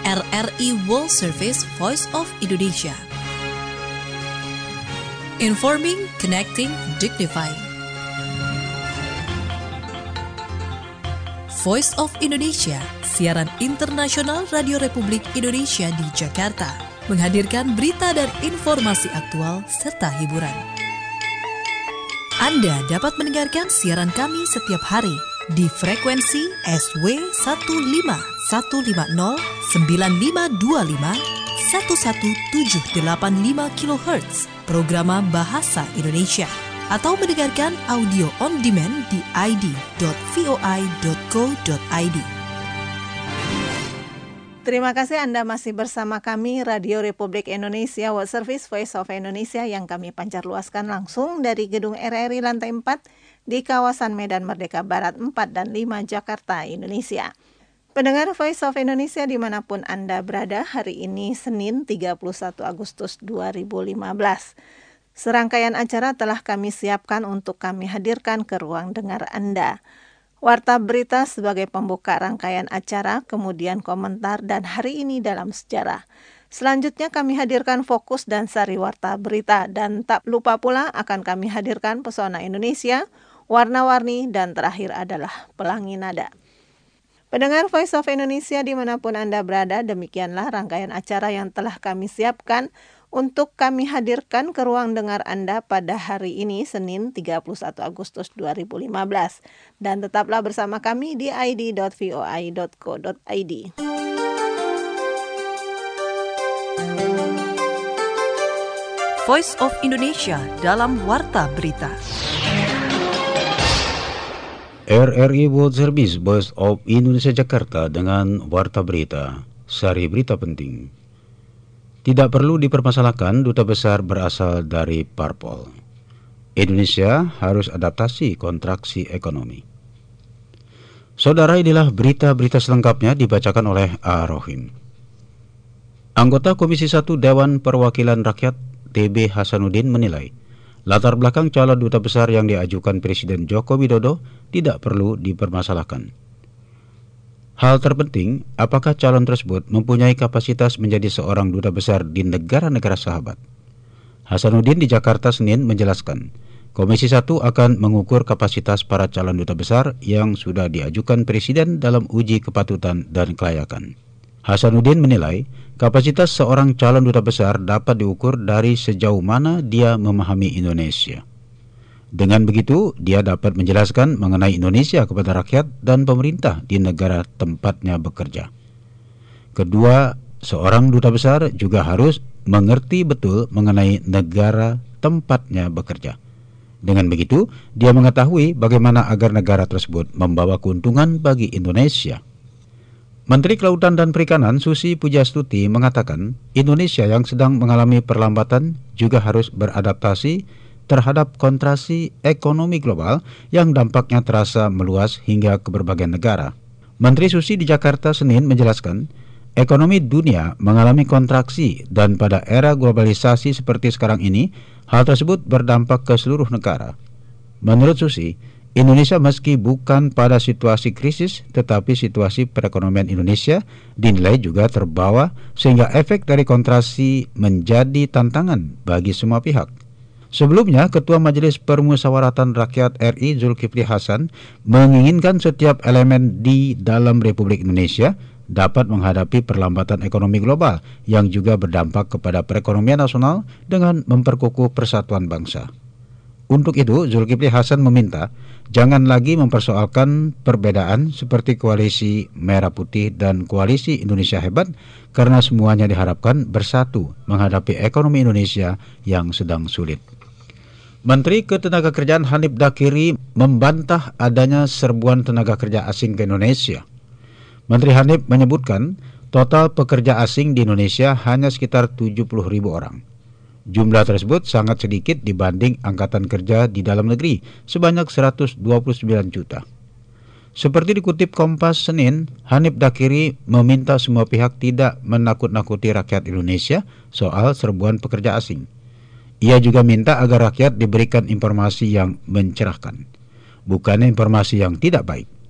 RRI World Service Voice of Indonesia. Informing, connecting, dignifying. Voice of Indonesia, siaran internasional Radio Republik Indonesia di Jakarta, menghadirkan berita dan informasi aktual serta hiburan. Anda dapat mendengarkan siaran kami setiap hari di frekuensi SW 15150 9525 11785 kHz programa Bahasa Indonesia, atau mendengarkan audio on demand di id.voi.co.id. Terima kasih Anda masih bersama kami Radio Republik Indonesia World Service Voice of Indonesia yang kami pancarluaskan langsung dari gedung RRI lantai 4 di kawasan Medan Merdeka Barat 4 dan 5 Jakarta, Indonesia. Pendengar Voice of Indonesia dimanapun Anda berada, hari ini Senin 31 Agustus 2015. Serangkaian acara telah kami siapkan untuk kami hadirkan ke ruang dengar Anda. Warta berita sebagai pembuka rangkaian acara, kemudian komentar dan hari ini dalam sejarah. Selanjutnya kami hadirkan fokus dan sari warta berita, dan tak lupa pula akan kami hadirkan pesona Indonesia, warna-warni, dan terakhir adalah pelangi nada. Pendengar Voice of Indonesia dimanapun Anda berada, demikianlah rangkaian acara yang telah kami siapkan untuk kami hadirkan ke ruang dengar Anda pada hari ini, Senin 31 Agustus 2015. Dan tetaplah bersama kami di id.voi.co.id. Voice of Indonesia dalam Warta Berita. RRI World Service Voice of Indonesia Jakarta dengan Warta Berita. Sari berita penting. Tidak perlu dipermasalahkan duta besar berasal dari parpol. Indonesia harus adaptasi kontraksi ekonomi. Saudara, inilah berita-berita selengkapnya dibacakan oleh A. Rohim. Anggota Komisi 1 Dewan Perwakilan Rakyat TB Hasanuddin menilai latar belakang calon duta besar yang diajukan Presiden Joko Widodo tidak perlu dipermasalahkan. Hal terpenting, apakah calon tersebut mempunyai kapasitas menjadi seorang duta besar di negara-negara sahabat. Hasanuddin di Jakarta Senin menjelaskan, Komisi 1 akan mengukur kapasitas para calon duta besar yang sudah diajukan Presiden dalam uji kepatutan dan kelayakan. Hasanuddin menilai, kapasitas seorang calon duta besar dapat diukur dari sejauh mana dia memahami Indonesia. Dengan begitu, dia dapat menjelaskan mengenai Indonesia kepada rakyat dan pemerintah di negara tempatnya bekerja. Kedua, seorang duta besar juga harus mengerti betul mengenai negara tempatnya bekerja. Dengan begitu, dia mengetahui bagaimana agar negara tersebut membawa keuntungan bagi Indonesia. Menteri Kelautan dan Perikanan Susi Pujastuti mengatakan, Indonesia yang sedang mengalami perlambatan juga harus beradaptasi terhadap kontraksi ekonomi global yang dampaknya terasa meluas hingga ke berbagai negara. Menteri Susi di Jakarta Senin menjelaskan, ekonomi dunia mengalami kontraksi dan pada era globalisasi seperti sekarang ini, hal tersebut berdampak ke seluruh negara. Menurut Susi, Indonesia meski bukan pada situasi krisis, tetapi situasi perekonomian Indonesia dinilai juga terbawa sehingga efek dari kontraksi menjadi tantangan bagi semua pihak. Sebelumnya, Ketua Majelis Permusyawaratan Rakyat RI Zulkifli Hasan menginginkan setiap elemen di dalam Republik Indonesia dapat menghadapi perlambatan ekonomi global yang juga berdampak kepada perekonomian nasional dengan memperkukuh persatuan bangsa. Untuk itu, Zulkifli Hasan meminta jangan lagi mempersoalkan perbedaan seperti koalisi Merah Putih dan koalisi Indonesia Hebat karena semuanya diharapkan bersatu menghadapi ekonomi Indonesia yang sedang sulit. Menteri Ketenagakerjaan Hanif Dakiri membantah adanya serbuan tenaga kerja asing ke Indonesia. Menteri Hanif menyebutkan total pekerja asing di Indonesia hanya sekitar 70.000 orang. Jumlah tersebut sangat sedikit dibanding angkatan kerja di dalam negeri sebanyak 129 juta. Seperti dikutip Kompas Senin, Hanif Dakiri meminta semua pihak tidak menakut-nakuti rakyat Indonesia soal serbuan pekerja asing. Ia juga minta agar rakyat diberikan informasi yang mencerahkan, bukan informasi yang tidak baik.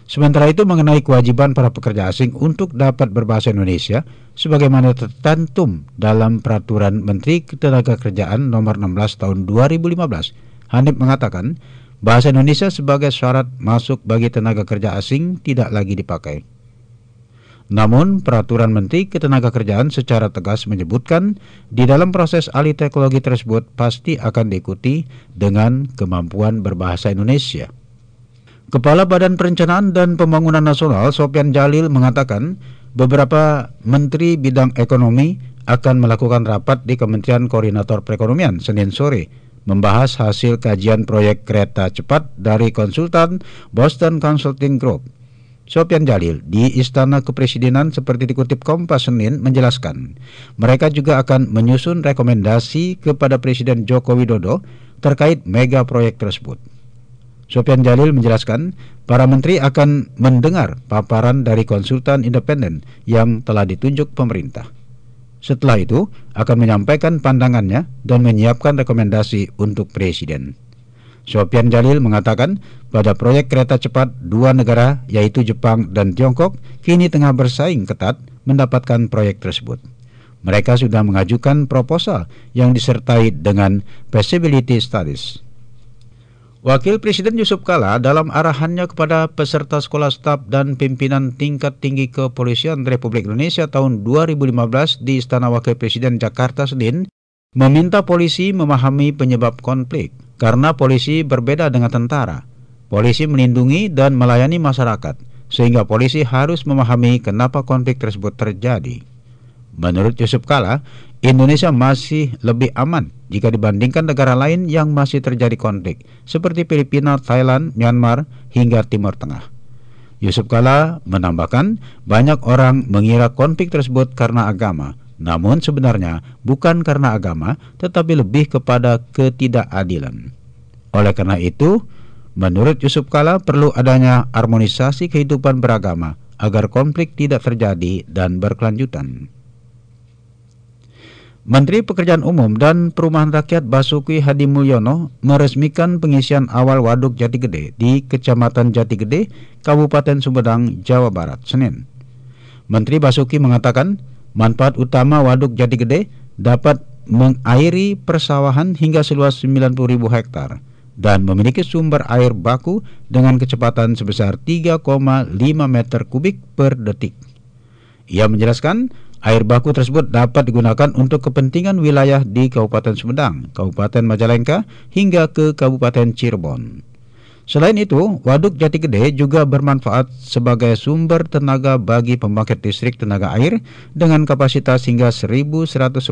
Sementara itu mengenai kewajiban para pekerja asing untuk dapat berbahasa Indonesia sebagaimana tercantum dalam Peraturan Menteri Ketenagakerjaan Nomor 16 Tahun 2015, Hanif mengatakan bahasa Indonesia sebagai syarat masuk bagi tenaga kerja asing tidak lagi dipakai. Namun, Peraturan Menteri Ketenagakerjaan secara tegas menyebutkan di dalam proses alih teknologi tersebut pasti akan diikuti dengan kemampuan berbahasa Indonesia. Kepala Badan Perencanaan dan Pembangunan Nasional Sopyan Jalil mengatakan beberapa menteri bidang ekonomi akan melakukan rapat di Kementerian Koordinator Perekonomian Senin sore membahas hasil kajian proyek kereta cepat dari konsultan Boston Consulting Group. Sopyan Jalil di Istana Kepresidenan seperti dikutip Kompas Senin menjelaskan mereka juga akan menyusun rekomendasi kepada Presiden Joko Widodo terkait mega proyek tersebut. Sopyan Jalil menjelaskan para menteri akan mendengar paparan dari konsultan independen yang telah ditunjuk pemerintah. Setelah itu akan menyampaikan pandangannya dan menyiapkan rekomendasi untuk Presiden. Sopyan Jalil mengatakan pada proyek kereta cepat dua negara yaitu Jepang dan Tiongkok kini tengah bersaing ketat mendapatkan proyek tersebut. Mereka sudah mengajukan proposal yang disertai dengan feasibility studies. Wakil Presiden Yusuf Kala dalam arahannya kepada peserta sekolah staf dan pimpinan tingkat tinggi Kepolisian Republik Indonesia tahun 2015 di Istana Wakil Presiden Jakarta Senin meminta polisi memahami penyebab konflik karena polisi berbeda dengan tentara. Polisi melindungi dan melayani masyarakat sehingga polisi harus memahami kenapa konflik tersebut terjadi. Menurut Yusuf Kala, Indonesia masih lebih aman jika dibandingkan negara lain yang masih terjadi konflik seperti Filipina, Thailand, Myanmar, hingga Timur Tengah. Yusuf Kala menambahkan banyak orang mengira konflik tersebut karena agama, namun sebenarnya bukan karena agama tetapi lebih kepada ketidakadilan. Oleh karena itu, menurut Yusuf Kala perlu adanya harmonisasi kehidupan beragama agar konflik tidak terjadi dan berkelanjutan. Menteri Pekerjaan Umum dan Perumahan Rakyat Basuki Hadi Mulyono meresmikan pengisian awal Waduk Jati Gede di Kecamatan Jati Gede, Kabupaten Sumedang, Jawa Barat, Senin. Menteri Basuki mengatakan manfaat utama Waduk Jati Gede dapat mengairi persawahan hingga seluas 90.000 hektar dan memiliki sumber air baku dengan kecepatan sebesar 3,5 meter kubik per detik. Ia menjelaskan air baku tersebut dapat digunakan untuk kepentingan wilayah di Kabupaten Sumedang, Kabupaten Majalengka, hingga ke Kabupaten Cirebon. Selain itu, Waduk Jati Gede juga bermanfaat sebagai sumber tenaga bagi pembangkit listrik tenaga air dengan kapasitas hingga 1.110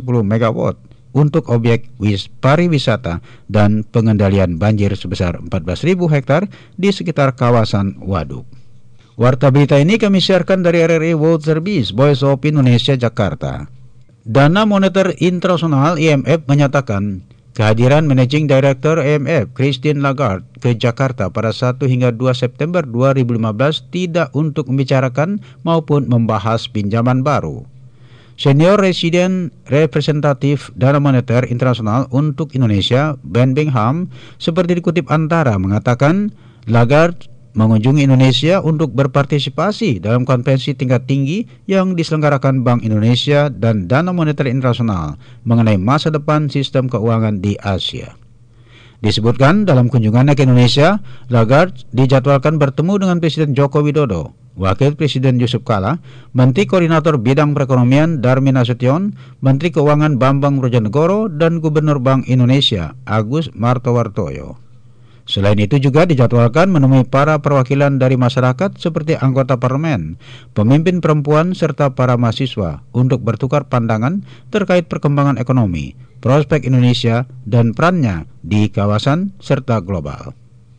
MW untuk objek pariwisata dan pengendalian banjir sebesar 14.000 hektar di sekitar kawasan waduk. Warta berita ini kami siarkan dari RRI World Service, Voice of Indonesia, Jakarta. Dana Moneter Internasional IMF menyatakan kehadiran Managing Director IMF Christine Lagarde ke Jakarta pada 1 hingga 2 September 2015 tidak untuk membicarakan maupun membahas pinjaman baru. Senior Resident Representatif Dana Moneter Internasional untuk Indonesia, Ben Bingham, seperti dikutip Antara, mengatakan Lagarde mengunjungi Indonesia untuk berpartisipasi dalam konferensi tingkat tinggi yang diselenggarakan Bank Indonesia dan Dana Moneter Internasional mengenai masa depan sistem keuangan di Asia. Disebutkan dalam kunjungannya ke Indonesia, Lagarde dijadwalkan bertemu dengan Presiden Joko Widodo, Wakil Presiden Yusuf Kala, Menteri Koordinator Bidang Perekonomian Darmin Nasution, Menteri Keuangan Bambang Brojonegoro, dan Gubernur Bank Indonesia Agus Martowardoyo. Selain itu juga dijadwalkan menemui para perwakilan dari masyarakat seperti anggota parlemen, pemimpin perempuan, serta para mahasiswa untuk bertukar pandangan terkait perkembangan ekonomi, prospek Indonesia, dan perannya di kawasan serta global.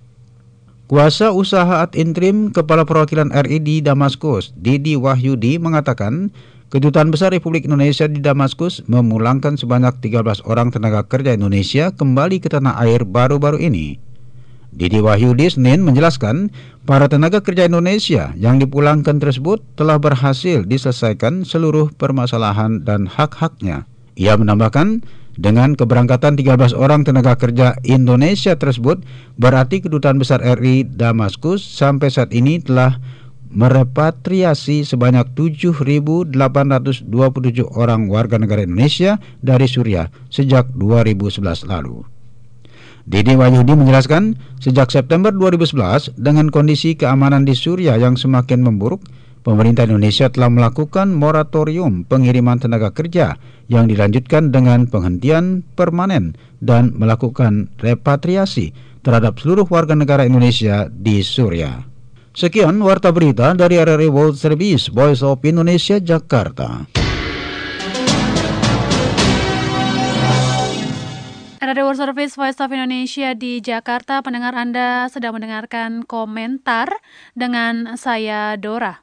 Kuasa usaha ad interim Kepala Perwakilan RI di Damaskus, Didi Wahyudi, mengatakan Kedutaan Besar Republik Indonesia di Damaskus memulangkan sebanyak 13 orang tenaga kerja Indonesia kembali ke tanah air baru-baru ini. Didi Wahyudi Senin menjelaskan para tenaga kerja Indonesia yang dipulangkan tersebut telah berhasil diselesaikan seluruh permasalahan dan hak-haknya. Ia menambahkan Dengan keberangkatan 13 orang tenaga kerja Indonesia tersebut, berarti Kedutaan Besar RI Damaskus sampai saat ini telah merepatriasi sebanyak 7.827 orang warga negara Indonesia dari Suriah sejak 2011 lalu. Dede Wahyudi menjelaskan, sejak September 2011 dengan kondisi keamanan di Suriah yang semakin memburuk, pemerintah Indonesia telah melakukan moratorium pengiriman tenaga kerja yang dilanjutkan dengan penghentian permanen dan melakukan repatriasi terhadap seluruh warga negara Indonesia di Suriah. Sekian warta berita dari RRI World Service, Voice of Indonesia, Jakarta. RRI World Service, Voice of Indonesia di Jakarta. Pendengar Anda sedang mendengarkan komentar dengan saya, Dora.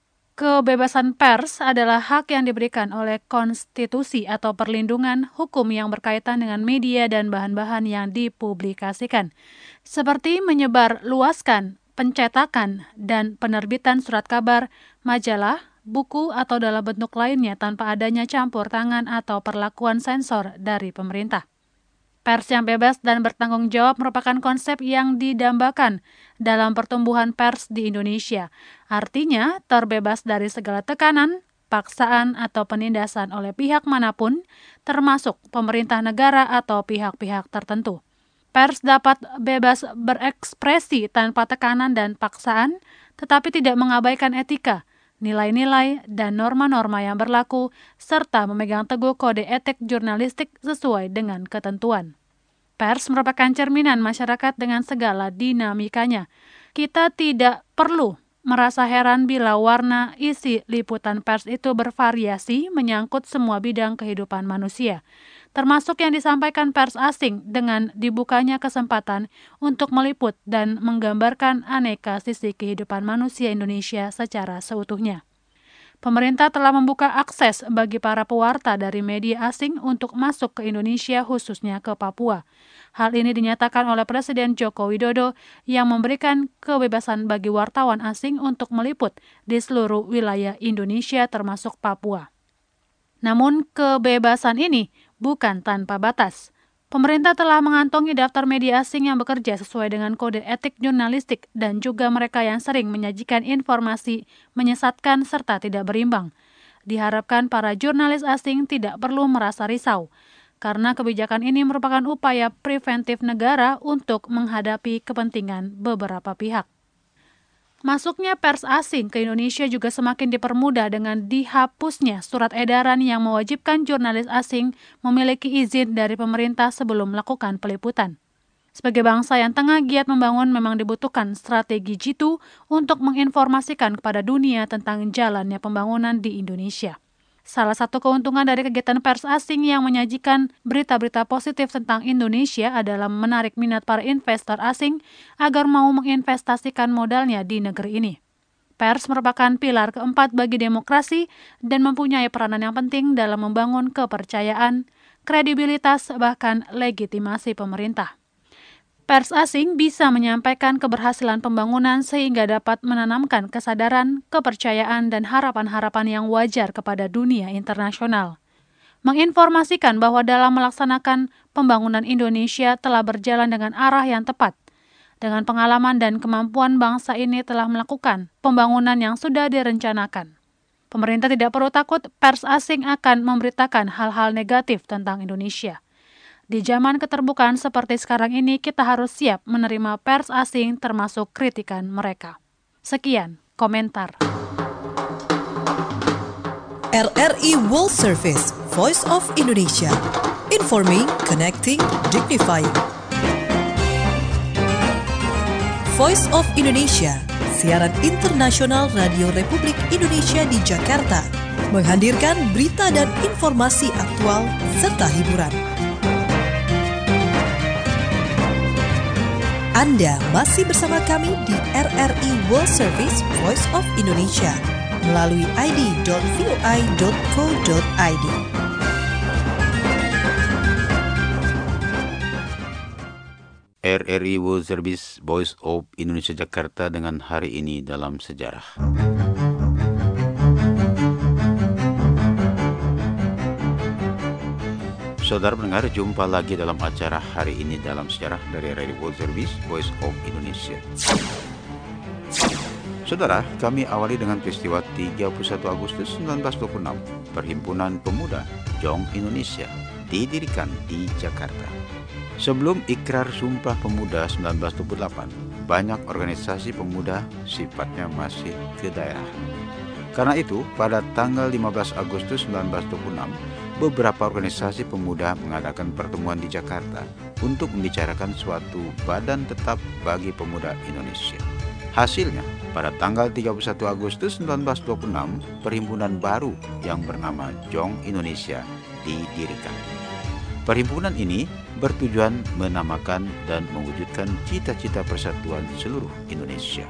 Kebebasan pers adalah hak yang diberikan oleh konstitusi atau perlindungan hukum yang berkaitan dengan media dan bahan-bahan yang dipublikasikan, seperti menyebar luaskan, pencetakan, dan penerbitan surat kabar, majalah, buku, atau dalam bentuk lainnya tanpa adanya campur tangan atau perlakuan sensor dari pemerintah. Pers yang bebas dan bertanggung jawab merupakan konsep yang didambakan dalam pertumbuhan pers di Indonesia. Artinya, terbebas dari segala tekanan, paksaan, atau penindasan oleh pihak manapun, termasuk pemerintah negara atau pihak-pihak tertentu. Pers dapat bebas berekspresi tanpa tekanan dan paksaan, tetapi tidak mengabaikan etika, nilai-nilai, dan norma-norma yang berlaku, serta memegang teguh kode etik jurnalistik sesuai dengan ketentuan. Pers merupakan cerminan masyarakat dengan segala dinamikanya. Kita tidak perlu merasa heran bila warna isi liputan pers itu bervariasi menyangkut semua bidang kehidupan manusia, termasuk yang disampaikan pers asing dengan dibukanya kesempatan untuk meliput dan menggambarkan aneka sisi kehidupan manusia Indonesia secara seutuhnya. Pemerintah telah membuka akses bagi para pewarta dari media asing untuk masuk ke Indonesia, khususnya ke Papua. Hal ini dinyatakan oleh Presiden Joko Widodo yang memberikan kebebasan bagi wartawan asing untuk meliput di seluruh wilayah Indonesia termasuk Papua. Namun kebebasan ini bukan tanpa batas. Pemerintah telah mengantongi daftar media asing yang bekerja sesuai dengan kode etik jurnalistik dan juga mereka yang sering menyajikan informasi menyesatkan serta tidak berimbang. Diharapkan para jurnalis asing tidak perlu merasa risau, karena kebijakan ini merupakan upaya preventif negara untuk menghadapi kepentingan beberapa pihak. Masuknya pers asing ke Indonesia juga semakin dipermudah dengan dihapusnya surat edaran yang mewajibkan jurnalis asing memiliki izin dari pemerintah sebelum melakukan peliputan. Sebagai bangsa yang tengah giat membangun, memang dibutuhkan strategi jitu untuk menginformasikan kepada dunia tentang jalannya pembangunan di Indonesia. Salah satu keuntungan dari kegiatan pers asing yang menyajikan berita-berita positif tentang Indonesia adalah menarik minat para investor asing agar mau menginvestasikan modalnya di negeri ini. Pers merupakan pilar keempat bagi demokrasi dan mempunyai peranan yang penting dalam membangun kepercayaan, kredibilitas, bahkan legitimasi pemerintah. Pers asing bisa menyampaikan keberhasilan pembangunan sehingga dapat menanamkan kesadaran, kepercayaan, dan harapan-harapan yang wajar kepada dunia internasional. Menginformasikan bahwa dalam melaksanakan pembangunan Indonesia telah berjalan dengan arah yang tepat. Dengan pengalaman dan kemampuan bangsa ini telah melakukan pembangunan yang sudah direncanakan. Pemerintah tidak perlu takut pers asing akan memberitakan hal-hal negatif tentang Indonesia. Di zaman keterbukaan seperti sekarang ini, kita harus siap menerima pers asing termasuk kritikan mereka. Sekian komentar. RRI World Service, Voice of Indonesia. Informing, connecting, dignifying. Voice of Indonesia, siaran internasional Radio Republik Indonesia di Jakarta, menghadirkan berita dan informasi aktual serta hiburan. Anda masih bersama kami di RRI World Service Voice of Indonesia melalui id.voi.co.id. RRI World Service Voice of Indonesia Jakarta dengan hari ini dalam sejarah. Saudara pendengar, jumpa lagi dalam acara Hari Ini Dalam Sejarah dari Radio World Service, Voice of Indonesia. Saudara, kami awali dengan peristiwa 31 Agustus 1926, Perhimpunan Pemuda Jong Indonesia didirikan di Jakarta. Sebelum Ikrar Sumpah Pemuda 1928, banyak organisasi pemuda sifatnya masih kedaerahan. Karena itu, pada tanggal 15 Agustus 1926, beberapa organisasi pemuda mengadakan pertemuan di Jakarta untuk membicarakan suatu badan tetap bagi pemuda Indonesia. Hasilnya, pada tanggal 31 Agustus 1926, perhimpunan baru yang bernama Jong Indonesia didirikan. Perhimpunan ini bertujuan menamakan dan mewujudkan cita-cita persatuan seluruh Indonesia.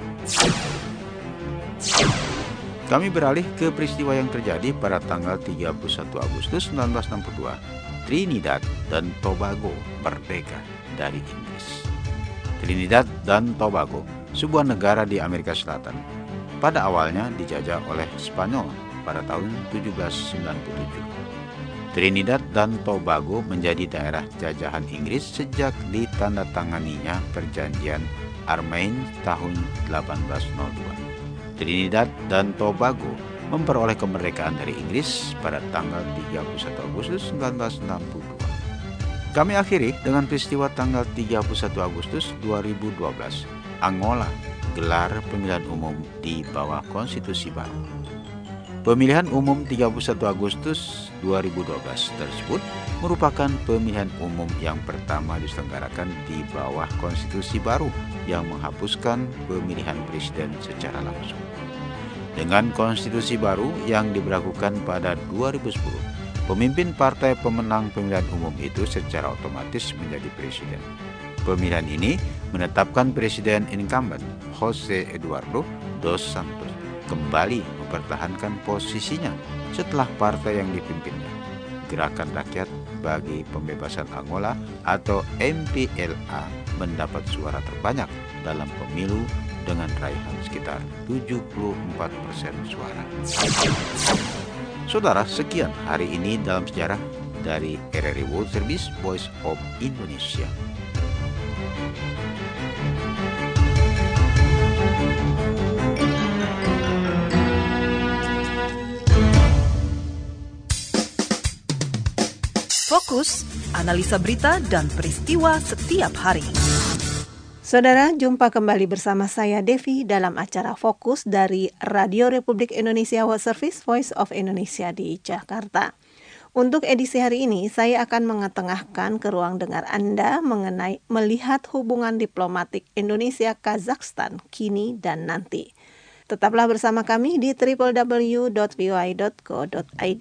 Kami beralih ke peristiwa yang terjadi pada tanggal 31 Agustus 1962. Trinidad dan Tobago merdeka dari Inggris. Trinidad dan Tobago, sebuah negara di Amerika Selatan, pada awalnya dijajah oleh Spanyol pada tahun 1797. Trinidad dan Tobago menjadi daerah jajahan Inggris sejak ditandatanganinya Perjanjian Armain tahun 1802. Trinidad dan Tobago memperoleh kemerdekaan dari Inggris pada tanggal 31 Agustus 1962. Kami akhiri dengan peristiwa tanggal 31 Agustus 2012. Angola gelar pemilihan umum di bawah konstitusi baru. Pemilihan umum 31 Agustus 2012 tersebut merupakan pemilihan umum yang pertama diselenggarakan di bawah konstitusi baru yang menghapuskan pemilihan presiden secara langsung. Dengan konstitusi baru yang diberlakukan pada 2010, pemimpin partai pemenang pemilihan umum itu secara otomatis menjadi presiden. Pemilihan ini menetapkan presiden incumbent Jose Eduardo dos Santos kembali mempertahankan posisinya setelah partai yang dipimpinnya, Gerakan Rakyat bagi Pembebasan Angola atau MPLA, mendapat suara terbanyak dalam pemilu dengan raihan sekitar 74% suara. Saudara, sekian hari ini dalam sejarah dari RRI World Service, Voice of Indonesia. Fokus, analisa berita dan peristiwa setiap hari. Saudara, jumpa kembali bersama saya Devi dalam acara Fokus dari Radio Republik Indonesia World Service, Voice of Indonesia di Jakarta. Untuk edisi hari ini, saya akan mengetengahkan ke ruang dengar Anda mengenai melihat hubungan diplomatik Indonesia-Kazakhstan kini dan nanti. Tetaplah bersama kami di www.voi.co.id.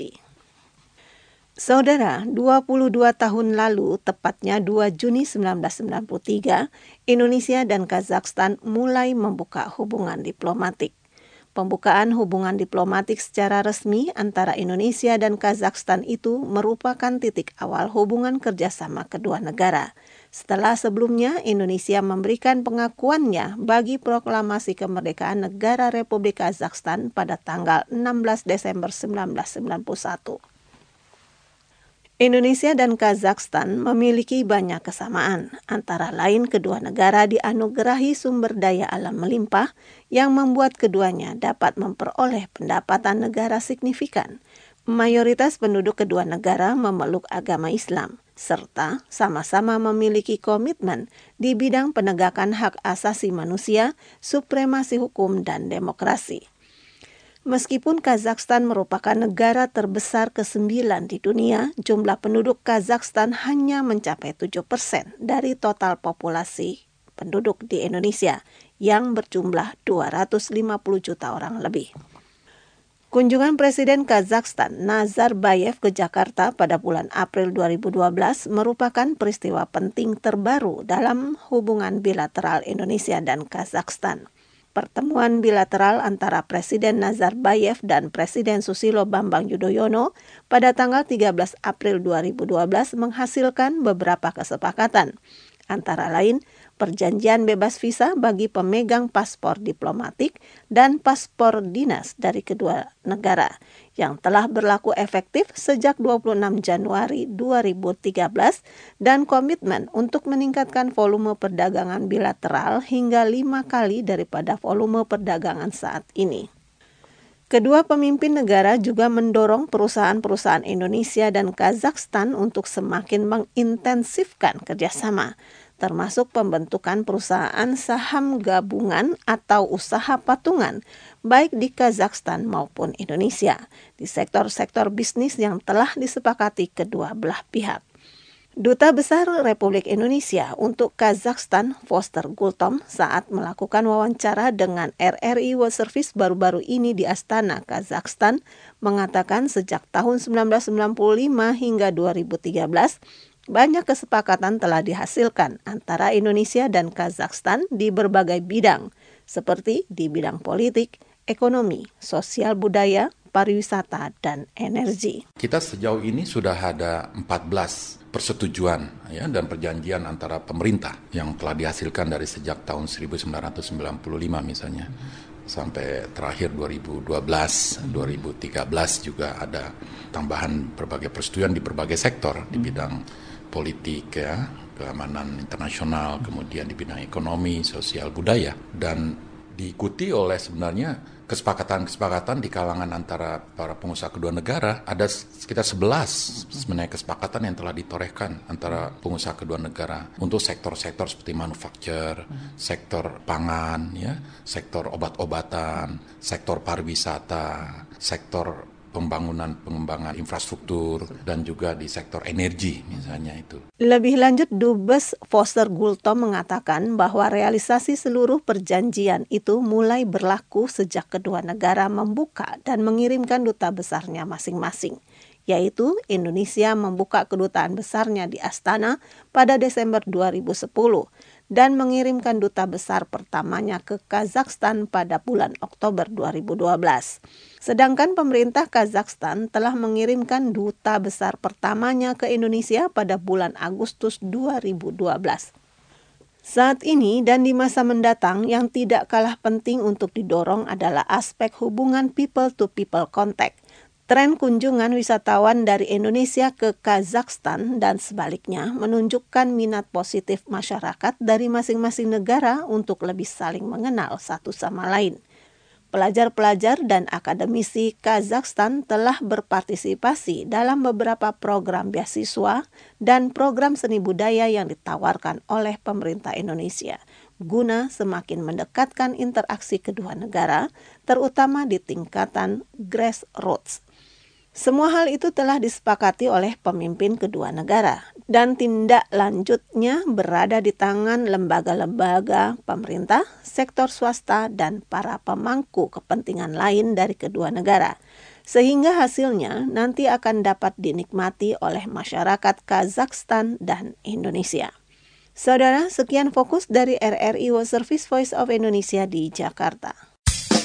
Saudara, 22 tahun lalu, tepatnya 2 Juni 1993, Indonesia dan Kazakhstan mulai membuka hubungan diplomatik. Pembukaan hubungan diplomatik secara resmi antara Indonesia dan Kazakhstan itu merupakan titik awal hubungan kerjasama kedua negara. Setelah sebelumnya, Indonesia memberikan pengakuannya bagi proklamasi kemerdekaan negara Republik Kazakhstan pada tanggal 16 Desember 1991. Indonesia dan Kazakhstan memiliki banyak kesamaan, antara lain kedua negara dianugerahi sumber daya alam melimpah yang membuat keduanya dapat memperoleh pendapatan negara signifikan. Mayoritas penduduk kedua negara memeluk agama Islam, serta sama-sama memiliki komitmen di bidang penegakan hak asasi manusia, supremasi hukum, dan demokrasi. Meskipun Kazakhstan merupakan negara terbesar ke-9 di dunia, jumlah penduduk Kazakhstan hanya mencapai 7% dari total populasi penduduk di Indonesia yang berjumlah 250 juta orang lebih. Kunjungan Presiden Kazakhstan Nazarbayev ke Jakarta pada bulan April 2012 merupakan peristiwa penting terbaru dalam hubungan bilateral Indonesia dan Kazakhstan. Pertemuan bilateral antara Presiden Nazarbayev dan Presiden Susilo Bambang Yudhoyono pada tanggal 13 April 2012 menghasilkan beberapa kesepakatan, antara lain perjanjian bebas visa bagi pemegang paspor diplomatik dan paspor dinas dari kedua negara yang telah berlaku efektif sejak 26 Januari 2013 dan komitmen untuk meningkatkan volume perdagangan bilateral hingga 5 kali daripada volume perdagangan saat ini. Kedua pemimpin negara juga mendorong perusahaan-perusahaan Indonesia dan Kazakhstan untuk semakin mengintensifkan kerjasama, termasuk pembentukan perusahaan saham gabungan atau usaha patungan, baik di Kazakhstan maupun Indonesia, di sektor-sektor bisnis yang telah disepakati kedua belah pihak. Duta Besar Republik Indonesia untuk Kazakhstan, Foster Gultom, saat melakukan wawancara dengan RRI World Service baru-baru ini di Astana, Kazakhstan, mengatakan sejak tahun 1995 hingga 2013, banyak kesepakatan telah dihasilkan antara Indonesia dan Kazakhstan di berbagai bidang, seperti di bidang politik, ekonomi, sosial budaya, pariwisata, dan energi. Kita sejauh ini sudah ada 14 persetujuan dan perjanjian antara pemerintah yang telah dihasilkan dari sejak tahun 1995 misalnya sampai terakhir 2012, 2013 juga ada tambahan berbagai persetujuan di berbagai sektor di bidang politik keamanan internasional, kemudian di bidang ekonomi, sosial budaya, dan diikuti oleh sebenarnya kesepakatan-kesepakatan di kalangan antara para pengusaha kedua negara. Ada sekitar 11 sebenarnya kesepakatan yang telah ditorehkan antara pengusaha kedua negara untuk sektor-sektor seperti manufaktur, sektor pangan, sektor obat-obatan, sektor pariwisata, sektor pengembangan infrastruktur, dan juga di sektor energi misalnya itu. Lebih lanjut, Dubes Foster Gultom mengatakan bahwa realisasi seluruh perjanjian itu mulai berlaku sejak kedua negara membuka dan mengirimkan duta besarnya masing-masing, yaitu Indonesia membuka kedutaan besarnya di Astana pada Desember 2010 dan mengirimkan duta besar pertamanya ke Kazakhstan pada bulan Oktober 2012. Sedangkan pemerintah Kazakhstan telah mengirimkan duta besar pertamanya ke Indonesia pada bulan Agustus 2012. Saat ini dan di masa mendatang, yang tidak kalah penting untuk didorong adalah aspek hubungan people-to-people contact. Tren kunjungan wisatawan dari Indonesia ke Kazakhstan dan sebaliknya menunjukkan minat positif masyarakat dari masing-masing negara untuk lebih saling mengenal satu sama lain. Pelajar-pelajar dan akademisi Kazakhstan telah berpartisipasi dalam beberapa program beasiswa dan program seni budaya yang ditawarkan oleh pemerintah Indonesia, guna semakin mendekatkan interaksi kedua negara, terutama di tingkatan grassroots. Semua hal itu telah disepakati oleh pemimpin kedua negara dan tindak lanjutnya berada di tangan lembaga-lembaga pemerintah, sektor swasta, dan para pemangku kepentingan lain dari kedua negara. Sehingga hasilnya nanti akan dapat dinikmati oleh masyarakat Kazakhstan dan Indonesia. Saudara, sekian fokus dari RRI World Service Voice of Indonesia di Jakarta.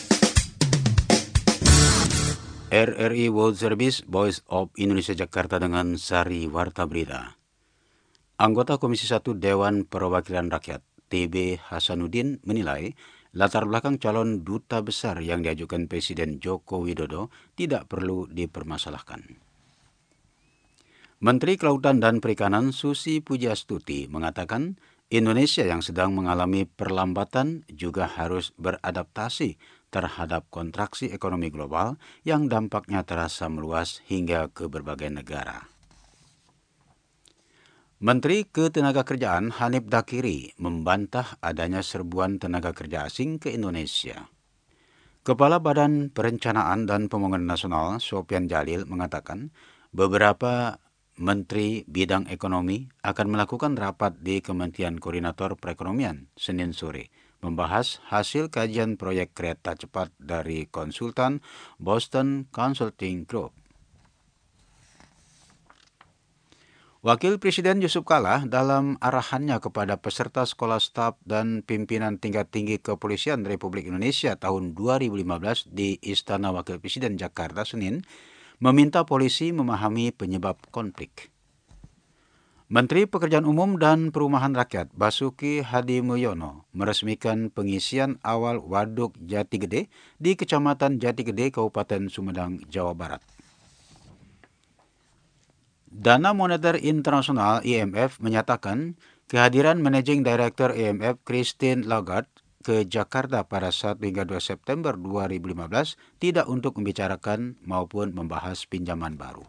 RRI World Service Voice of Indonesia Jakarta dengan Sari Warta Berita. Anggota Komisi 1 Dewan Perwakilan Rakyat TB Hasanuddin menilai latar belakang calon duta besar yang diajukan Presiden Joko Widodo tidak perlu dipermasalahkan. Menteri Kelautan dan Perikanan Susi Pujiastuti mengatakan Indonesia yang sedang mengalami perlambatan juga harus beradaptasi terhadap kontraksi ekonomi global yang dampaknya terasa meluas hingga ke berbagai negara. Menteri Ketenagakerjaan Hanif Dakiri membantah adanya serbuan tenaga kerja asing ke Indonesia. Kepala Badan Perencanaan dan Pembangunan Nasional Sofyan Jalil mengatakan beberapa Menteri Bidang Ekonomi akan melakukan rapat di Kementerian Koordinator Perekonomian Senin sore, membahas hasil kajian proyek kereta cepat dari konsultan Boston Consulting Group. Wakil Presiden Yusuf Kala dalam arahannya kepada peserta sekolah staf dan pimpinan tingkat tinggi Kepolisian Republik Indonesia tahun 2015 di Istana Wakil Presiden Jakarta Senin, meminta polisi memahami penyebab konflik. Menteri Pekerjaan Umum dan Perumahan Rakyat Basuki Hadimulyono meresmikan pengisian awal Waduk Jati Gede di Kecamatan Jati Gede, Kabupaten Sumedang, Jawa Barat. Dana Moneter Internasional IMF menyatakan kehadiran Managing Director IMF Christine Lagarde ke Jakarta pada 1 hingga 2 September 2015 tidak untuk membicarakan maupun membahas pinjaman baru.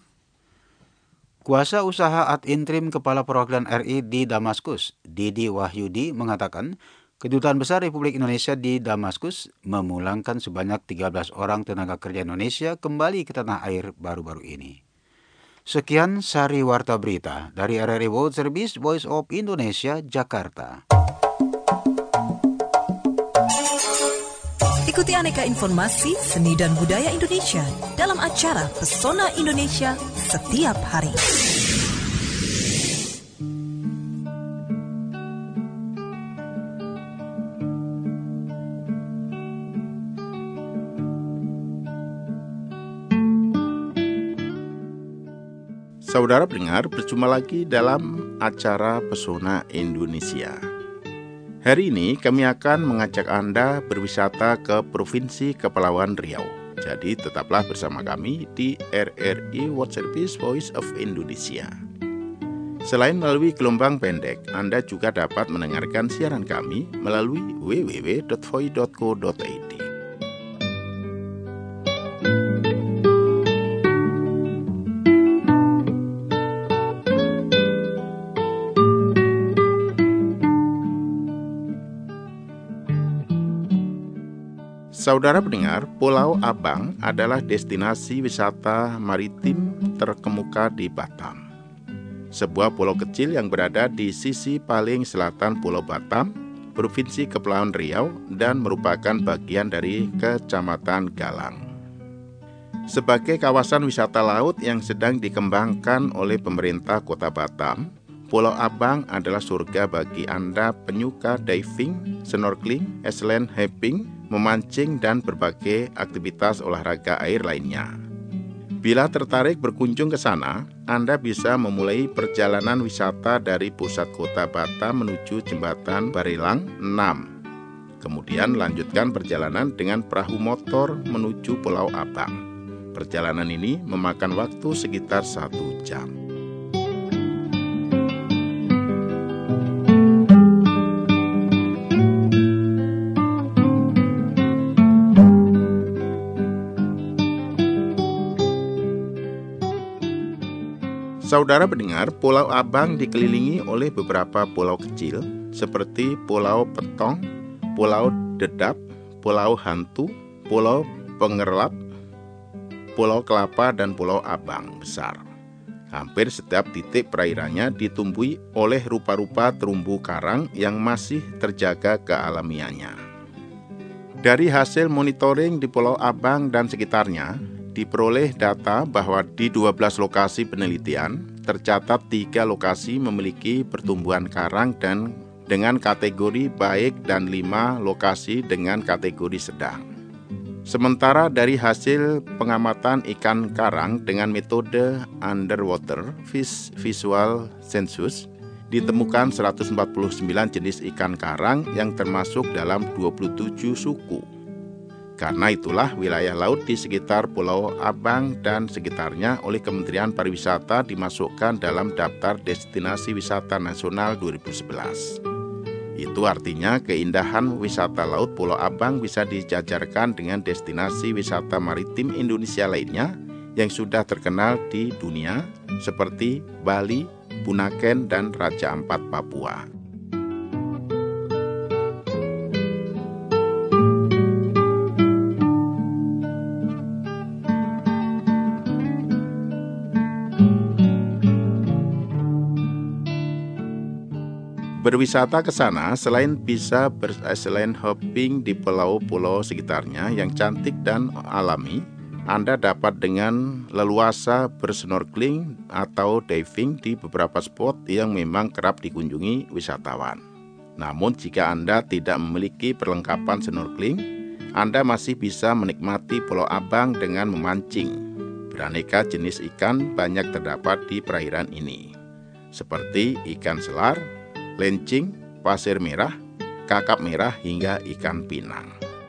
Kuasa usaha ad interim Kepala Perwakilan RI di Damaskus, Didi Wahyudi, mengatakan Kedutaan Besar Republik Indonesia di Damaskus memulangkan sebanyak 13 orang tenaga kerja Indonesia kembali ke tanah air baru-baru ini. Sekian sari warta berita dari RRI World Service Voice of Indonesia, Jakarta. Ikuti aneka informasi seni dan budaya Indonesia dalam acara Pesona Indonesia setiap hari. Saudara pendengar, berjumpa lagi dalam acara Pesona Indonesia. Hari ini kami akan mengajak Anda berwisata ke Provinsi Kepulauan Riau. Jadi tetaplah bersama kami di RRI World Service Voice of Indonesia. Selain melalui gelombang pendek, Anda juga dapat mendengarkan siaran kami melalui www.voi.co.id. Saudara pendengar, Pulau Abang adalah destinasi wisata maritim terkemuka di Batam. Sebuah pulau kecil yang berada di sisi paling selatan Pulau Batam, Provinsi Kepulauan Riau, dan merupakan bagian dari Kecamatan Galang. Sebagai kawasan wisata laut yang sedang dikembangkan oleh pemerintah Kota Batam, Pulau Abang adalah surga bagi Anda penyuka diving, snorkeling, island hopping, memancing, dan berbagai aktivitas olahraga air lainnya. Bila tertarik berkunjung ke sana, Anda bisa memulai perjalanan wisata dari pusat kota Batam menuju Jembatan Barelang 6. Kemudian lanjutkan perjalanan dengan perahu motor menuju Pulau Abang. Perjalanan ini memakan waktu sekitar 1 jam. Saudara pendengar, Pulau Abang dikelilingi oleh beberapa pulau kecil seperti Pulau Petong, Pulau Dedap, Pulau Hantu, Pulau Pengerlap, Pulau Kelapa, dan Pulau Abang besar. Hampir setiap titik perairannya ditumbuhi oleh rupa-rupa terumbu karang yang masih terjaga kealamiannya. Dari hasil monitoring di Pulau Abang dan sekitarnya, diperoleh data bahwa di 12 lokasi penelitian, tercatat 3 lokasi memiliki pertumbuhan karang dan dengan kategori baik dan 5 lokasi dengan kategori sedang. Sementara dari hasil pengamatan ikan karang dengan metode underwater fish visual census, ditemukan 149 jenis ikan karang yang termasuk dalam 27 suku. Karena itulah wilayah laut di sekitar Pulau Abang dan sekitarnya oleh Kementerian Pariwisata dimasukkan dalam daftar destinasi wisata nasional 2011. Itu artinya keindahan wisata laut Pulau Abang bisa dijajarkan dengan destinasi wisata maritim Indonesia lainnya yang sudah terkenal di dunia seperti Bali, Bunaken, dan Raja Ampat Papua. Berwisata ke sana selain bisa island hopping di pulau-pulau sekitarnya yang cantik dan alami, Anda dapat dengan leluasa bersnorkeling atau diving di beberapa spot yang memang kerap dikunjungi wisatawan. Namun jika Anda tidak memiliki perlengkapan snorkeling, Anda masih bisa menikmati Pulau Abang dengan memancing. Beraneka jenis ikan banyak terdapat di perairan ini. seperti ikan selar, lencing, pasir merah, kakap merah hingga ikan pinang.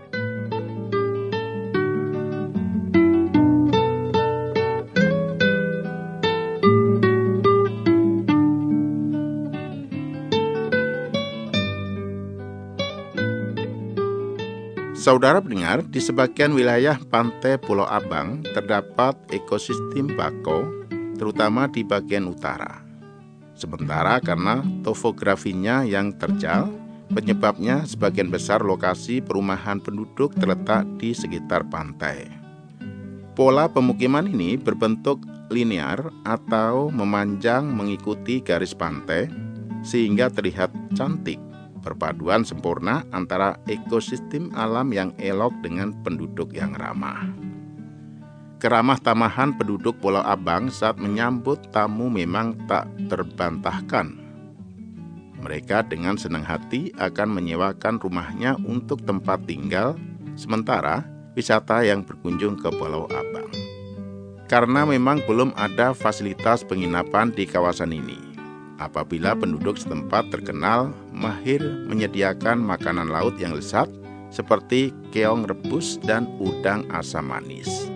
Saudara pendengar, di sebagian wilayah pantai Pulau Abang terdapat ekosistem bakau, terutama di bagian utara. Sementara karena topografinya yang terjal, penyebabnya sebagian besar lokasi perumahan penduduk terletak di sekitar pantai. Pola pemukiman ini berbentuk linear atau memanjang mengikuti garis pantai, sehingga terlihat cantik. Perpaduan sempurna antara ekosistem alam yang elok dengan penduduk yang ramah. Keramah tamahan penduduk Pulau Abang saat menyambut tamu memang tak terbantahkan. Mereka dengan senang hati akan menyewakan rumahnya untuk tempat tinggal, sementara wisata yang berkunjung ke Pulau Abang. Karena memang belum ada fasilitas penginapan di kawasan ini. Apabila penduduk setempat terkenal mahir menyediakan makanan laut yang lezat seperti keong rebus dan udang asam manis.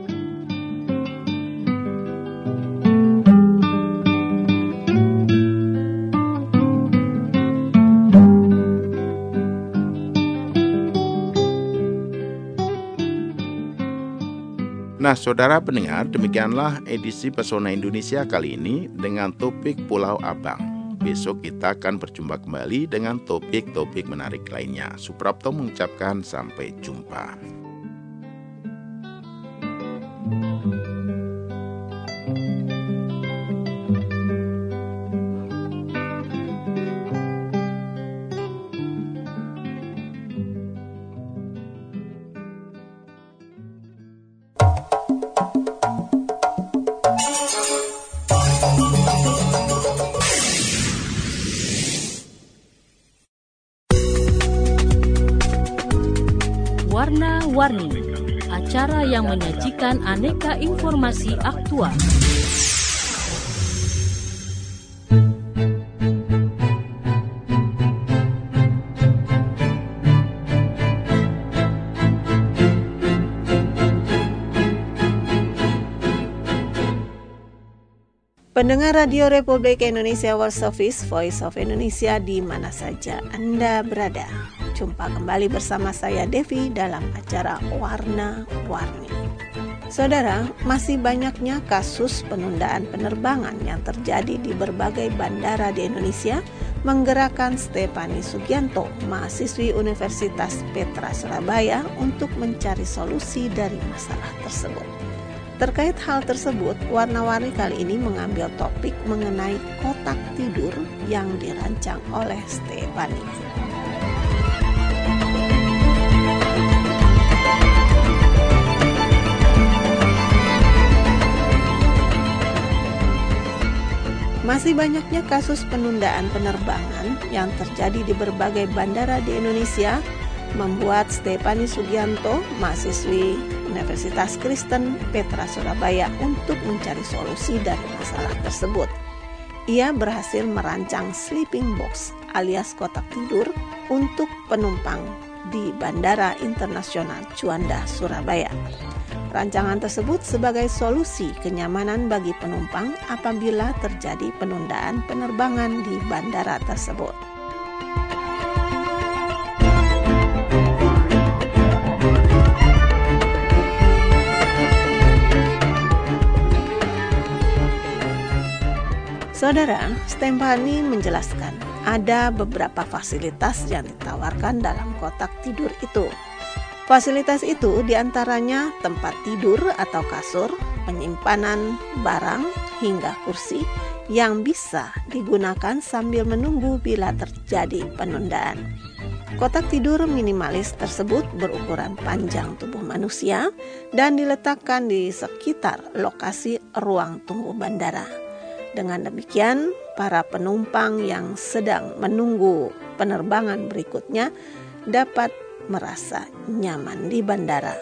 Nah, saudara pendengar, demikianlah edisi Pesona Indonesia kali ini dengan topik Pulau Abang. Besok kita akan berjumpa kembali dengan topik-topik menarik lainnya. Suprapto mengucapkan sampai jumpa. Warna-Warni, acara yang menyajikan aneka informasi aktual. Pendengar Radio Republik Indonesia World Service, Voice of Indonesia di mana saja Anda berada. Jumpa kembali bersama saya Devi dalam acara Warna-Warni. Saudara, masih banyaknya kasus penundaan penerbangan yang terjadi di berbagai bandara di Indonesia menggerakkan Stephanie Sugianto, mahasiswi Universitas Petra Surabaya, untuk mencari solusi dari masalah tersebut. Terkait hal tersebut, Warna-Warni kali ini mengambil topik mengenai kotak tidur yang dirancang oleh Stephanie. Masih banyaknya kasus penundaan penerbangan yang terjadi di berbagai bandara di Indonesia membuat Stephanie Sugianto, mahasiswi Universitas Kristen Petra Surabaya, untuk mencari solusi dari masalah tersebut. Ia berhasil merancang sleeping box alias kotak tidur untuk penumpang di Bandara Internasional Juanda, Surabaya. Rancangan tersebut sebagai solusi kenyamanan bagi penumpang apabila terjadi penundaan penerbangan di bandara tersebut. Saudara, Stephanie menjelaskan ada beberapa fasilitas yang ditawarkan dalam kotak tidur itu. Fasilitas itu diantaranya tempat tidur atau kasur, penyimpanan barang, hingga kursi yang bisa digunakan sambil menunggu bila terjadi penundaan. Kotak tidur minimalis tersebut berukuran panjang tubuh manusia dan diletakkan di sekitar lokasi ruang tunggu bandara. Dengan demikian, para penumpang yang sedang menunggu penerbangan berikutnya dapat merasa nyaman di bandara.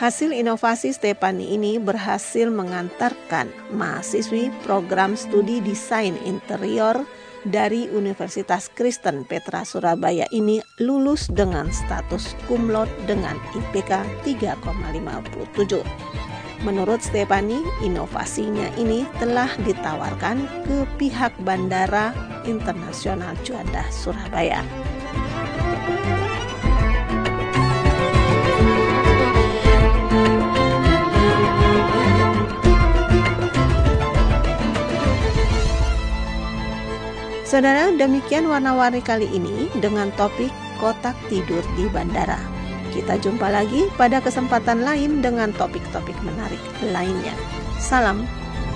Hasil inovasi Stefani ini berhasil mengantarkan mahasiswi program studi desain interior dari Universitas Kristen Petra Surabaya ini lulus dengan status cum laude dengan IPK 3,57. Menurut Stefani, inovasinya ini telah ditawarkan ke pihak Bandara Internasional Juanda Surabaya. Saudara, demikian warna-warni kali ini dengan topik kotak tidur di bandara. Kita jumpa lagi pada kesempatan lain dengan topik-topik menarik lainnya. Salam.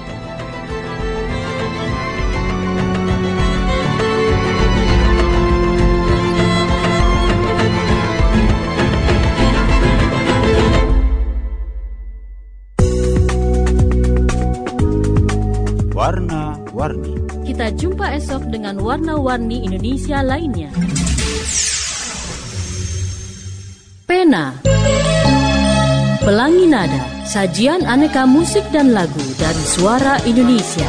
Warna-warni. Kita jumpa esok dengan warna-warni Indonesia lainnya. Pena, Pelangi Nada, sajian aneka musik dan lagu dari suara Indonesia.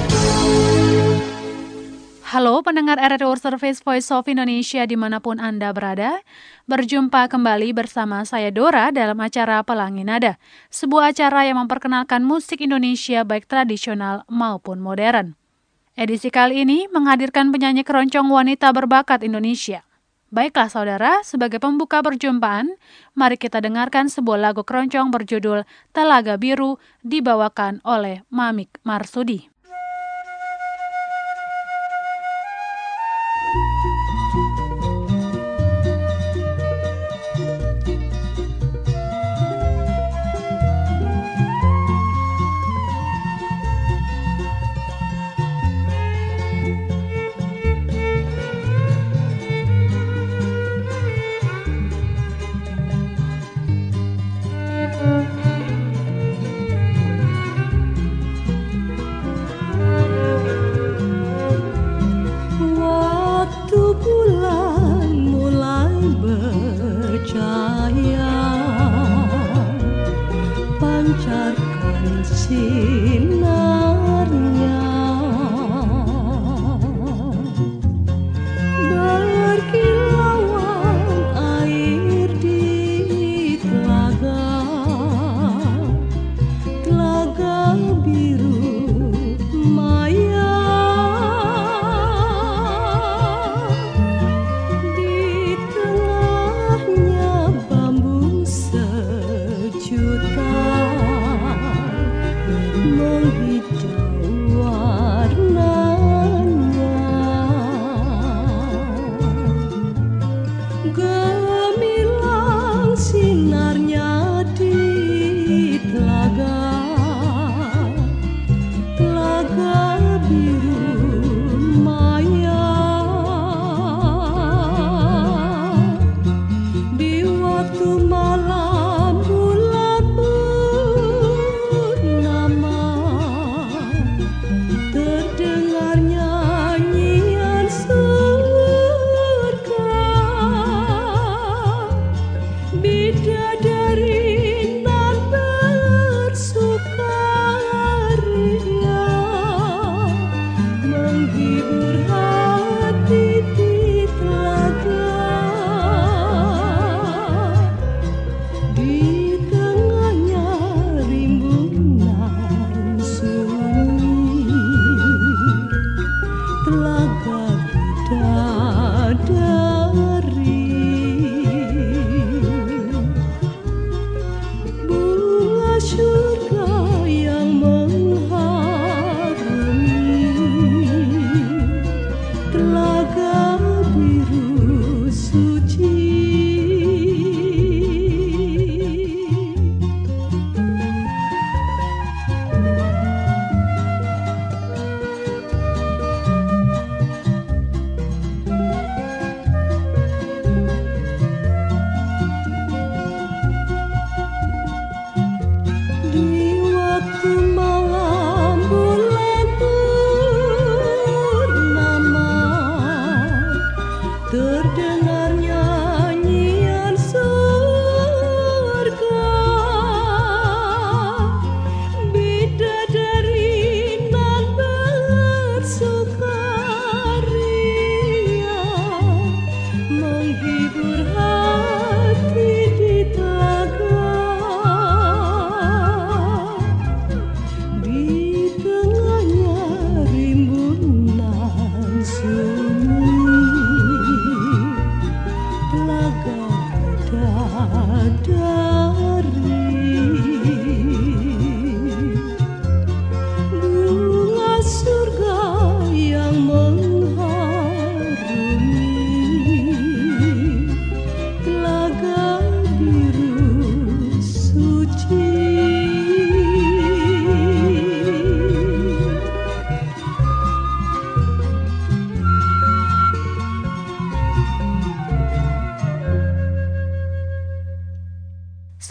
Halo pendengar RRI World Service Voice of Indonesia dimanapun Anda berada. Berjumpa kembali bersama saya Dora dalam acara Pelangi Nada, sebuah acara yang memperkenalkan musik Indonesia baik tradisional maupun modern. Edisi kali ini menghadirkan penyanyi keroncong wanita berbakat Indonesia. Baiklah saudara, sebagai pembuka perjumpaan, mari kita dengarkan sebuah lagu keroncong berjudul Telaga Biru dibawakan oleh Mamik Marsudi.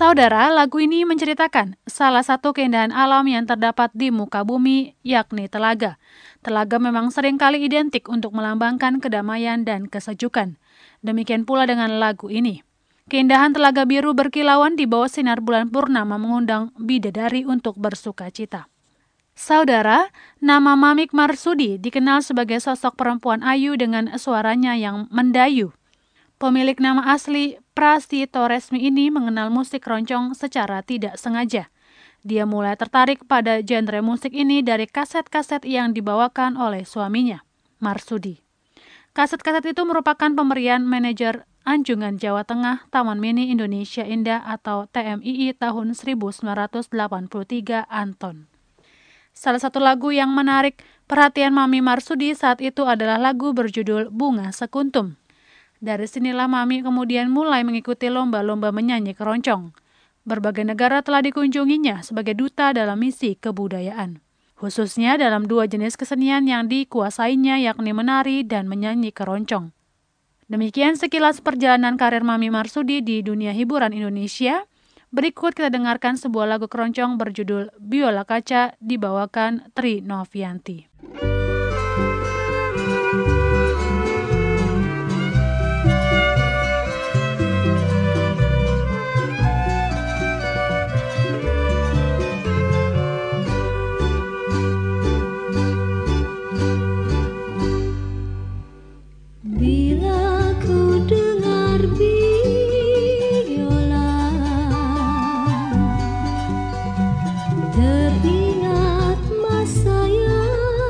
Saudara, lagu ini menceritakan salah satu keindahan alam yang terdapat di muka bumi, yakni telaga. Telaga memang seringkali identik untuk melambangkan kedamaian dan kesejukan. Demikian pula dengan lagu ini. Keindahan Telaga Biru berkilauan di bawah sinar bulan purnama mengundang bidadari untuk bersuka cita. Saudara, nama Mamik Marsudi dikenal sebagai sosok perempuan ayu dengan suaranya yang mendayu. Pemilik nama asli Prasito Resmi ini mengenal musik keroncong secara tidak sengaja. Dia mulai tertarik pada genre musik ini dari kaset-kaset yang dibawakan oleh suaminya, Marsudi. Kaset-kaset itu merupakan pemberian manajer Anjungan Jawa Tengah Taman Mini Indonesia Indah atau TMII tahun 1983 Anton. Salah satu lagu yang menarik perhatian Mami Marsudi saat itu adalah lagu berjudul Bunga Sekuntum. Dari sinilah Mami kemudian mulai mengikuti lomba-lomba menyanyi keroncong. Berbagai negara telah dikunjunginya sebagai duta dalam misi kebudayaan. Khususnya dalam dua jenis kesenian yang dikuasainya yakni menari dan menyanyi keroncong. Demikian sekilas perjalanan karir Mami Marsudi di dunia hiburan Indonesia. Berikut kita dengarkan sebuah lagu keroncong berjudul Biola Kaca dibawakan Tri Novianti. Teringat masa yang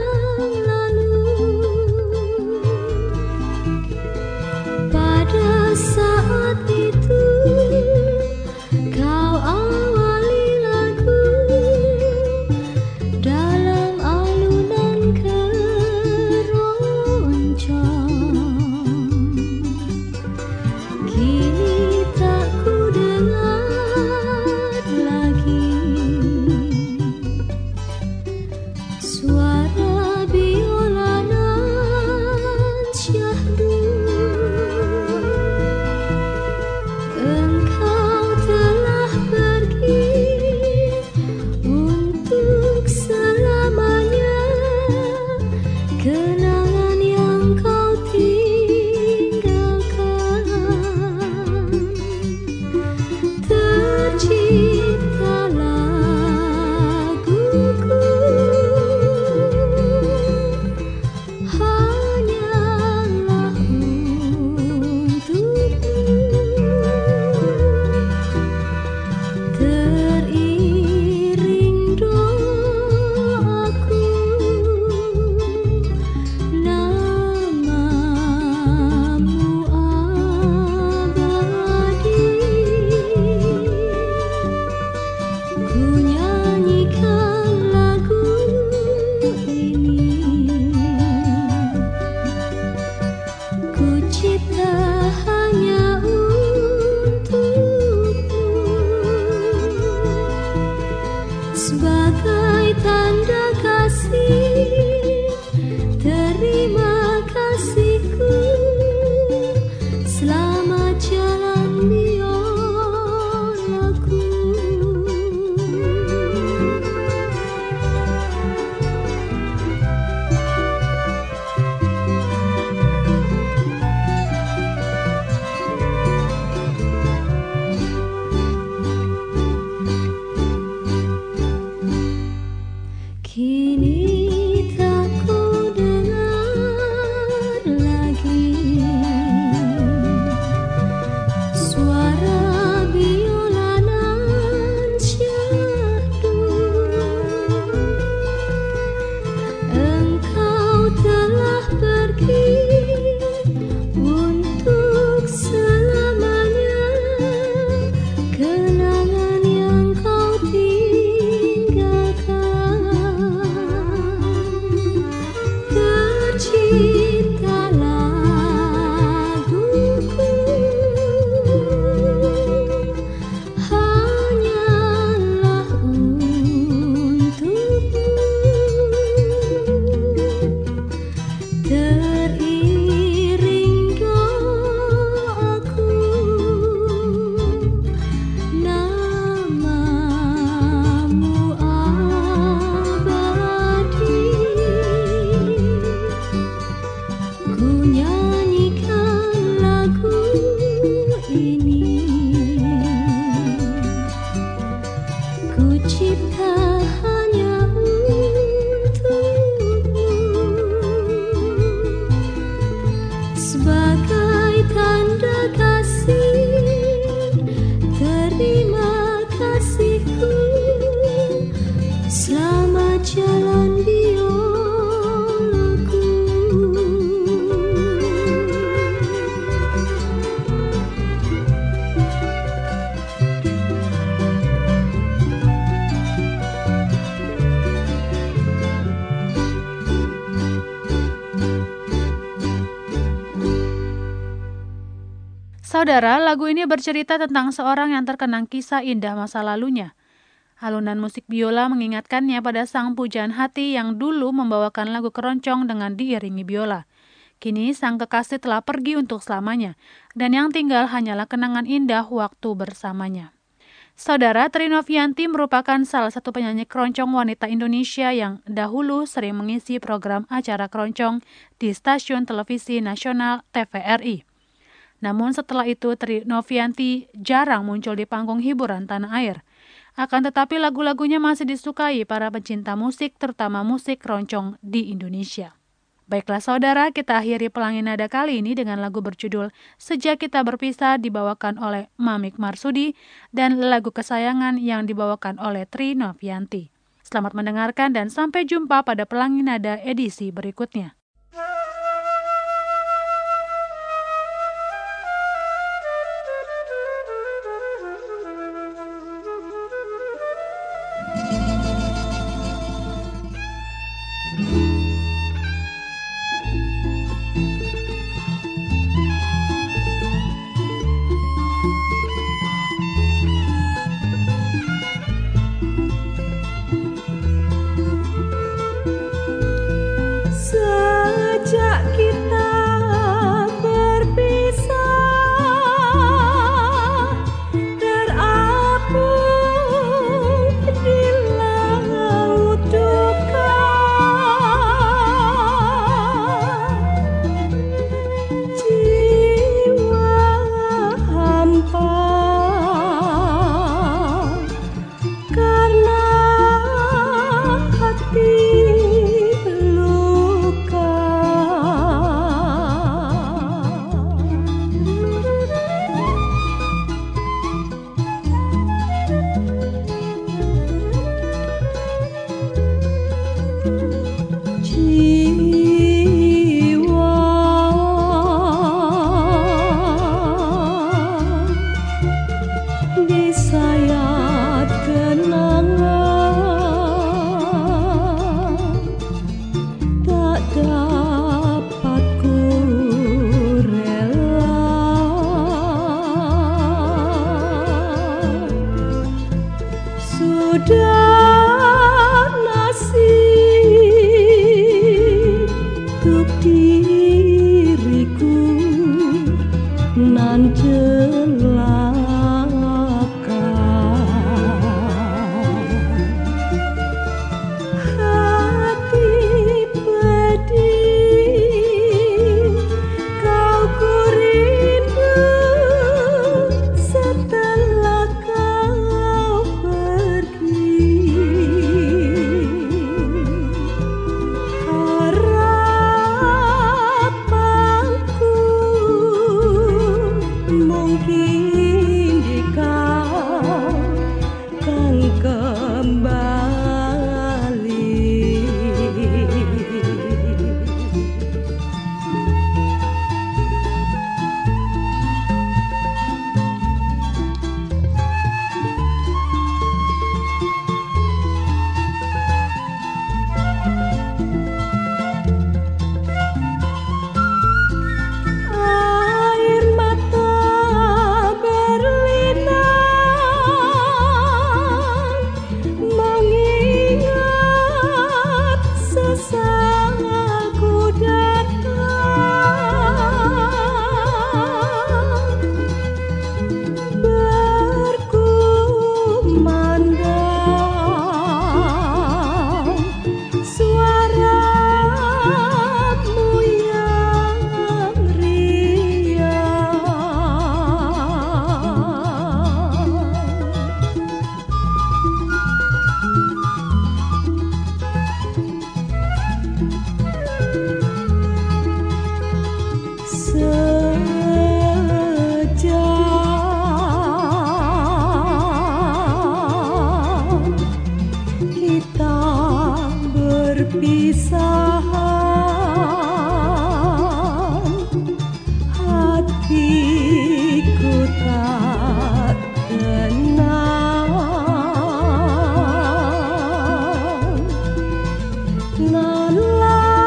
Saudara, lagu ini bercerita tentang seorang yang terkenang kisah indah masa lalunya. Alunan musik biola mengingatkannya pada sang pujaan hati yang dulu membawakan lagu keroncong dengan diiringi biola. Kini sang kekasih telah pergi untuk selamanya, dan yang tinggal hanyalah kenangan indah waktu bersamanya. Saudara, Tri Novianti merupakan salah satu penyanyi keroncong wanita Indonesia yang dahulu sering mengisi program acara keroncong di stasiun televisi nasional TVRI. Namun setelah itu Tri Novianti jarang muncul di panggung hiburan tanah air. Akan tetapi lagu-lagunya masih disukai para pecinta musik, terutama musik keroncong di Indonesia. Baiklah saudara, kita akhiri Pelangi Nada kali ini dengan lagu berjudul Sejak Kita Berpisah dibawakan oleh Mamik Marsudi dan lagu kesayangan yang dibawakan oleh Tri Novianti. Selamat mendengarkan dan sampai jumpa pada Pelangi Nada edisi berikutnya.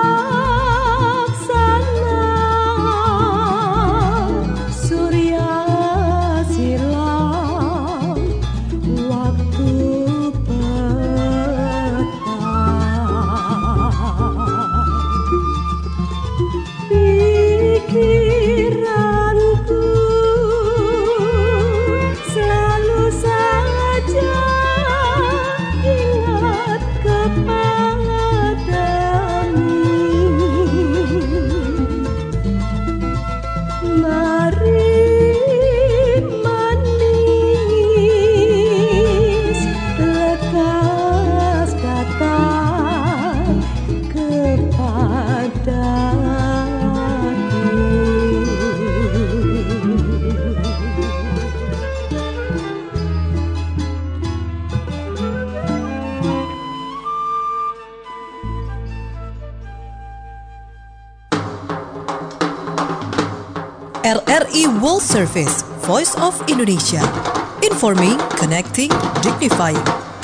Surya RRI World Service, Voice of Indonesia. Informing, connecting, dignifying.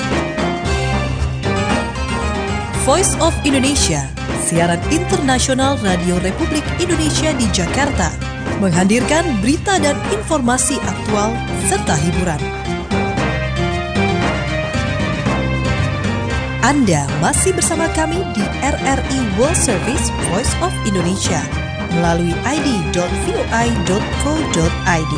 Voice of Indonesia, siaran internasional Radio Republik Indonesia di Jakarta, menghadirkan berita dan informasi aktual serta hiburan. Anda masih bersama kami di RRI World Service Voice of Indonesia melalui id.voi.co.id.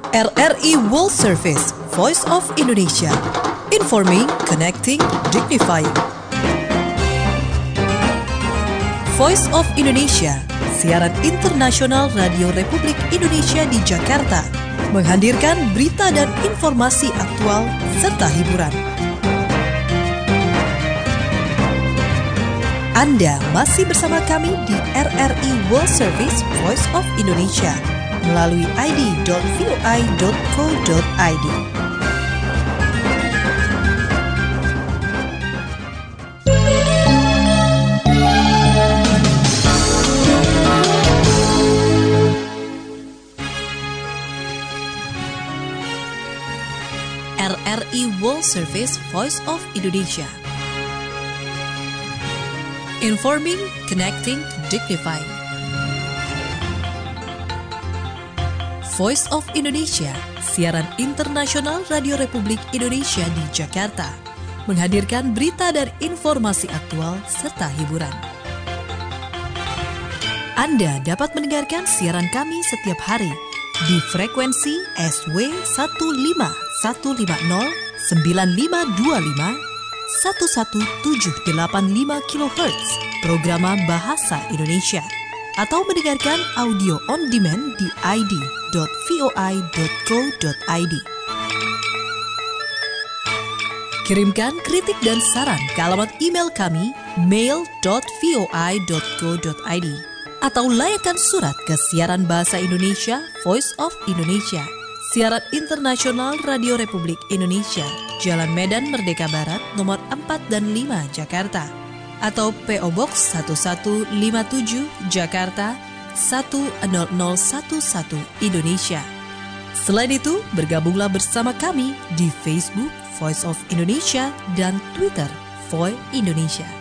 RRI World Service, Voice of Indonesia. Informing, connecting, dignifying. Voice of Indonesia, siaran internasional Radio Republik Indonesia di Jakarta, menghadirkan berita dan informasi aktual serta hiburan. Anda masih bersama kami di RRI World Service Voice of Indonesia melalui id.voi.co.id. RRI World Service Voice of Indonesia. Informing, connecting, dignifying. Voice of Indonesia, siaran internasional Radio Republik Indonesia di Jakarta, menghadirkan berita dan informasi aktual serta hiburan. Anda dapat mendengarkan siaran kami setiap hari di frekuensi SW 15150 9525 11785 kHz, programa Bahasa Indonesia, atau mendengarkan audio on demand di id.voi.co.id. Kirimkan kritik dan saran ke alamat email kami mail.voi.co.id atau layakkan surat ke siaran Bahasa Indonesia Voice of Indonesia, siaran internasional Radio Republik Indonesia, Jalan Medan Merdeka Barat, nomor 4 dan 5, Jakarta, atau PO Box 1157, Jakarta 10011, Indonesia. Selain itu, bergabunglah bersama kami di Facebook Voice of Indonesia dan Twitter Voi Indonesia.